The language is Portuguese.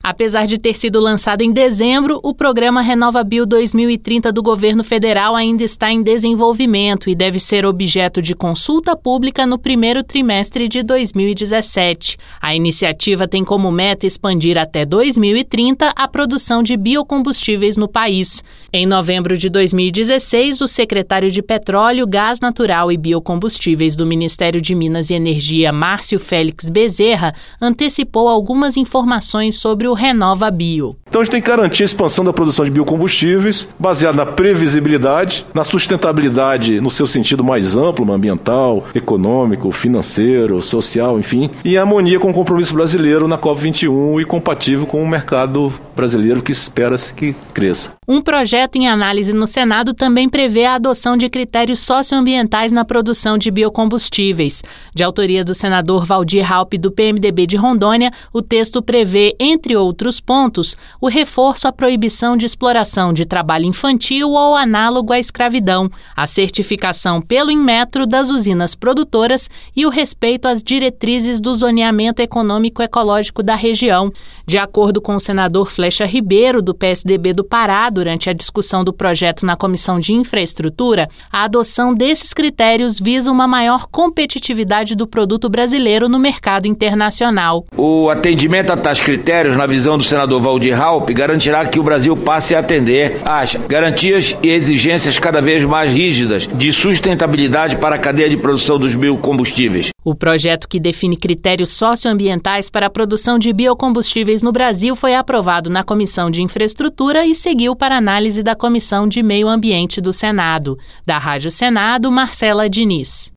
Apesar de ter sido lançado em dezembro, o programa RenovaBio 2030 do governo federal ainda está em desenvolvimento e deve ser objeto de consulta pública no primeiro trimestre de 2017. A iniciativa tem como meta expandir até 2030 a produção de biocombustíveis no país. Em novembro de 2016, o secretário de Petróleo, Gás Natural e Biocombustíveis do Ministério de Minas e Energia, Márcio Félix Bezerra, antecipou algumas informações sobre o RenovaBio. Então a gente tem que garantir a expansão da produção de biocombustíveis baseada na previsibilidade, na sustentabilidade no seu sentido mais amplo, ambiental, econômico, financeiro, social, enfim, e em harmonia com o compromisso brasileiro na COP21 e compatível com o mercado brasileiro que espera-se que cresça. Um projeto em análise no Senado também prevê a adoção de critérios socioambientais na produção de biocombustíveis. De autoria do senador Waldir Raupp, do PMDB de Rondônia, o texto prevê, entre outros pontos, o reforço à proibição de exploração de trabalho infantil ou análogo à escravidão, a certificação pelo Inmetro das usinas produtoras e o respeito às diretrizes do zoneamento econômico-ecológico da região. De acordo com o senador Flecha Ribeiro, do PSDB do Pará, durante a discussão do projeto na Comissão de Infraestrutura, a adoção desses critérios visa uma maior competitividade do produto brasileiro no mercado internacional. O atendimento a tais critérios, na visão do senador Waldir Raupp, garantirá que o Brasil passe a atender às garantias e exigências cada vez mais rígidas de sustentabilidade para a cadeia de produção dos biocombustíveis. O projeto que define critérios socioambientais para a produção de biocombustíveis no Brasil foi aprovado na Comissão de Infraestrutura e seguiu para análise da Comissão de Meio Ambiente do Senado. Da Rádio Senado, Marcela Diniz.